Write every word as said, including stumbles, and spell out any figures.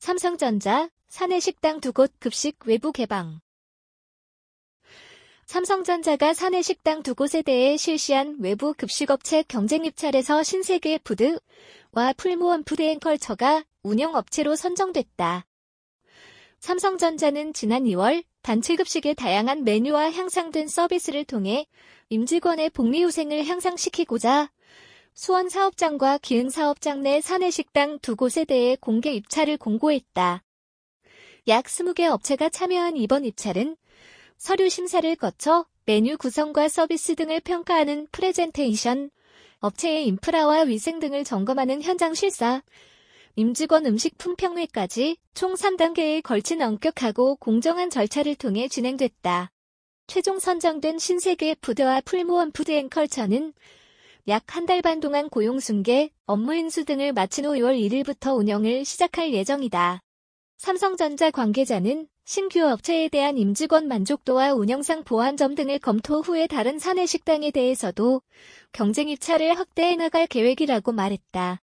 삼성전자, 사내식당 두 곳 급식 외부 개방. 삼성전자가 사내식당 두 곳에 대해 실시한 외부 급식업체 경쟁 입찰에서 신세계 푸드와 풀무원 푸드앤컬처가 운영업체로 선정됐다. 삼성전자는 지난 이월 단체급식의 다양한 메뉴와 향상된 서비스를 통해 임직원의 복리후생을 향상시키고자 수원사업장과 기흥사업장 내 사내식당 두 곳에 대해 공개 입찰을 공고했다. 약 스무 개 업체가 참여한 이번 입찰은 서류 심사를 거쳐 메뉴 구성과 서비스 등을 평가하는 프레젠테이션, 업체의 인프라와 위생 등을 점검하는 현장 실사, 임직원 음식 품평회까지 총 삼 단계에 걸친 엄격하고 공정한 절차를 통해 진행됐다. 최종 선정된 신세계 푸드와 풀무원 푸드앤컬처는 약 한 달 반 동안 고용승계, 업무 인수 등을 마친 후 이월 일일부터 운영을 시작할 예정이다. 삼성전자 관계자는 신규 업체에 대한 임직원 만족도와 운영상 보완점 등을 검토 후에 다른 사내식당에 대해서도 경쟁 입찰을 확대해 나갈 계획이라고 말했다.